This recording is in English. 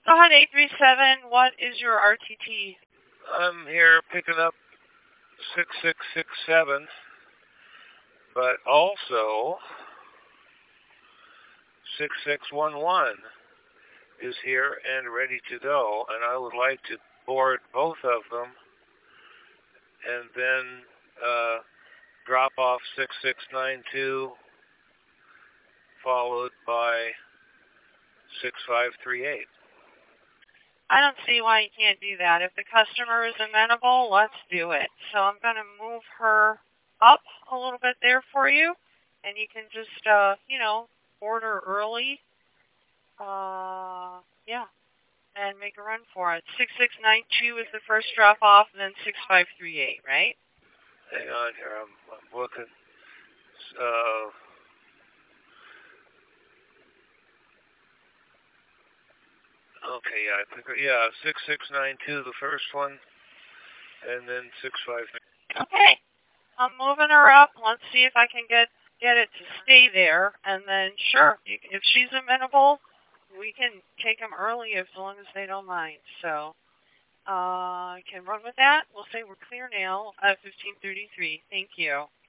Sohan 837, what is your RTT? I'm here picking up 6667, but also 6611 is here and ready to go, and I would like to board both of them and then drop off 6692, followed by 6538. I don't see why you can't do that. If the customer is amenable, let's do it. So I'm going to move her up a little bit there for you, and you can just, order early. Yeah, and make a run for it. 6692 is the first drop off, and then 6538, right? Hang on here, I'm looking. Okay, yeah, I think 6692, the first one, and then 6538. Okay, I'm moving her up. Let's see if I can get it to stay there, and then sure, if she's amenable, we can take them early as long as they don't mind. So I can run with that. We'll say we're clear now at 1533. Thank you.